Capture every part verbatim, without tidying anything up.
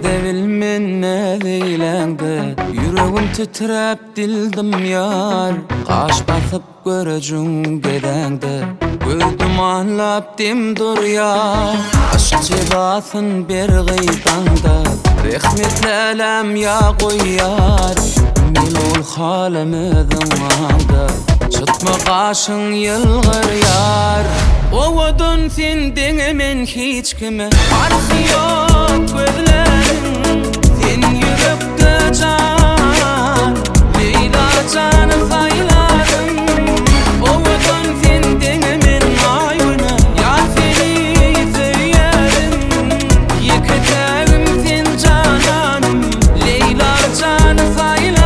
Nerede bilmen ne eylendi, yüreğim titrep dildim yar. Kaş basıp göreceğim gedende, gördüm anlap dimdur yar. Aşk cebasın bir gıydanda, rahmetli elem ya koyar. Mil ol halimizin anda, çıtma kaşın yılgır yar. Ovodun sen denemen hiç kime, farkı yok gözlerin. Sen yürekte can, Leyla canı sayladın. Ovodun sen denemen ayına, ya seni söylerim. Yıkıtırım sen cananım, Leyla canı sayladın.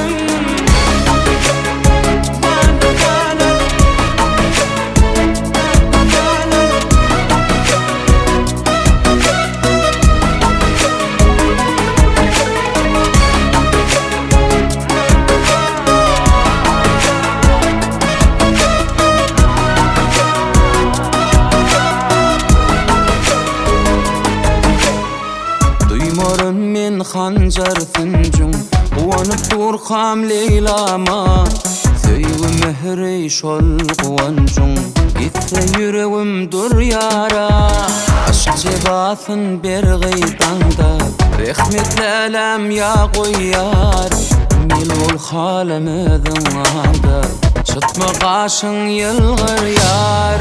Duymorun men hancar sıncım, uvanıp durkam Leyla'ma. Söýgü mehri şol guvancım, gitse yüreğim dur yara. Aşk cebasın bir gıydanda, rahmetli elem ya koyar. Mil ol halimizin anda, çıtma kaşın yılgır yar.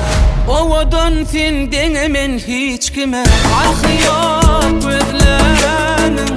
Ovodun sen denemen hiç kime, farkı yok gözlerinin.